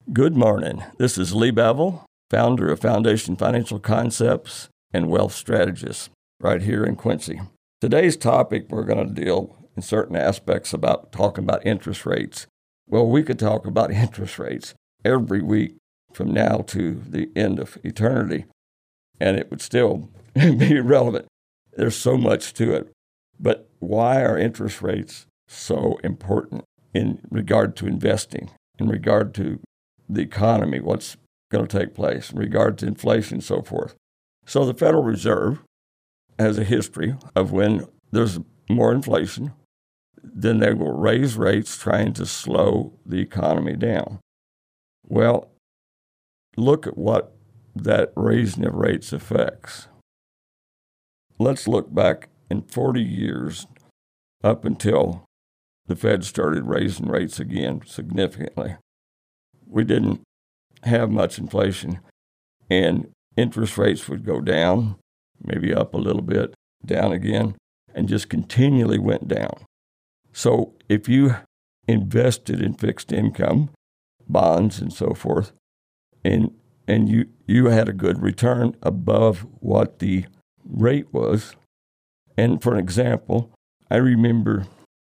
Good morning. This is Lee Bevel, founder of Foundation Financial Concepts and Wealth Strategist, right here in Quincy. Today's topic, we're going to deal in certain aspects about talking about interest rates. Well, we could talk about interest rates every week from now to the end of eternity, and it would still be relevant. There's so much to it. But why are interest rates so important in regard to investing, in regard to the economy, what's going to take place, in regard to inflation and so forth? So the Federal Reserve has a history of when there's more inflation, then they will raise rates trying to slow the economy down. Well, look at what that raising of rates affects. Let's look back in 40 years up until the Fed started raising rates again significantly. We didn't have much inflation, and interest rates would go down, maybe up a little bit, down again, and just continually went down. So if you invested in fixed income, bonds and so forth, and you had a good return above what the rate was. And for an example, I remember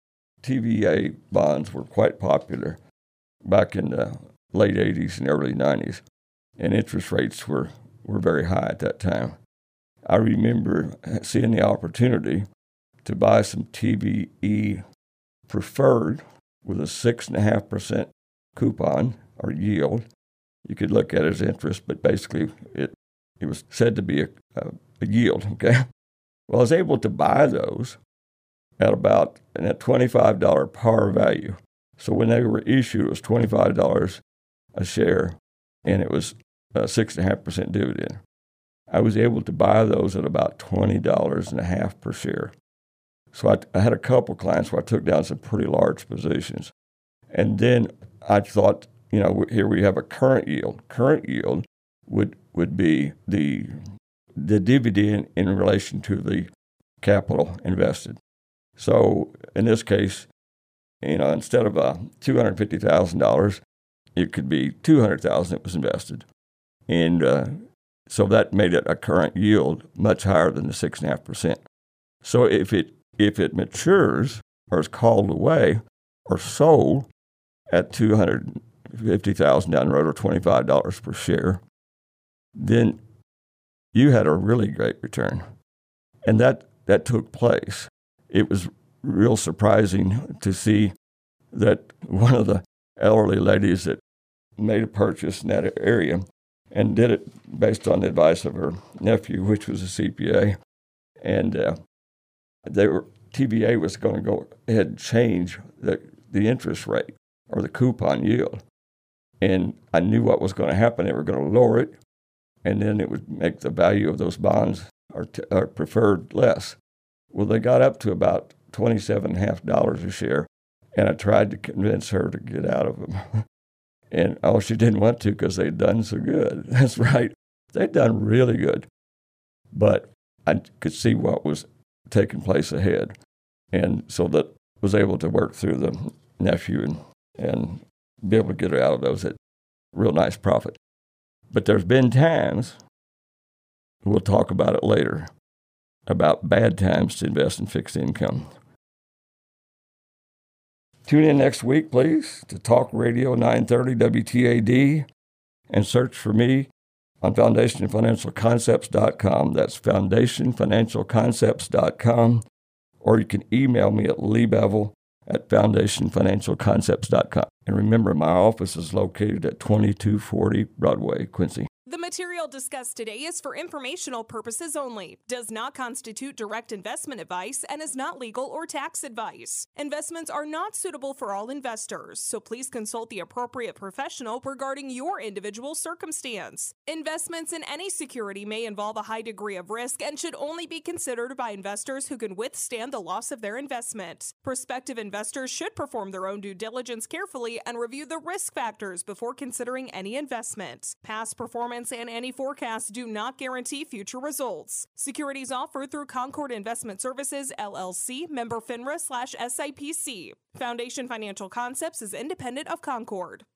TVA bonds were quite popular back in the late 80s and early 90s, and interest rates were very high at that time. I remember seeing the opportunity to buy some TVE preferred with a 6.5% coupon or yield. You could look at it as interest, but basically it was said to be a yield, okay? Well, I was able to buy those at about a $25 par value. So when they were issued, it was $25 a share, and it was a 6.5% dividend. I was able to buy those at about $20.50 per share. So I had a couple clients where I took down some pretty large positions. And then I thought, here we have a current yield. Current yield would be the dividend in relation to the capital invested. So in this case, instead of $250,000, it could be $200,000 that was invested. And so that made it a current yield much higher than the 6.5%. So if it matures or is called away or sold at $250,000 down the road or $25 per share, then you had a really great return. And that took place. It was real surprising to see that one of the elderly ladies that made a purchase in that area and did it based on the advice of her nephew, which was a CPA, and TVA was going to go ahead and change the interest rate or the coupon yield. And I knew what was going to happen. They were going to lower it, and then it would make the value of those bonds or preferred less. Well, they got up to about $27.50 a share, and I tried to convince her to get out of them. And she didn't want to because they'd done so good. That's right. They'd done really good. But I could see what was taking place ahead. And so that was able to work through the nephew and be able to get her out of those at real nice profit. But there's been times, we'll talk about it later, about bad times to invest in fixed income. Tune in next week, please, to Talk Radio 930 WTAD, and search for me on FoundationFinancialConcepts.com. That's FoundationFinancialConcepts.com. Or you can email me at leebevel@FoundationFinancialConcepts.com. And remember, my office is located at 2240 Broadway, Quincy. The material discussed today is for informational purposes only, does not constitute direct investment advice, and is not legal or tax advice. Investments are not suitable for all investors, so please consult the appropriate professional regarding your individual circumstance. Investments in any security may involve a high degree of risk and should only be considered by investors who can withstand the loss of their investment. Prospective investors should perform their own due diligence carefully and review the risk factors before considering any investment. Past performance and any forecasts do not guarantee future results. Securities offered through Concord Investment Services, LLC, member FINRA/SIPC. Foundation Financial Concepts is independent of Concord.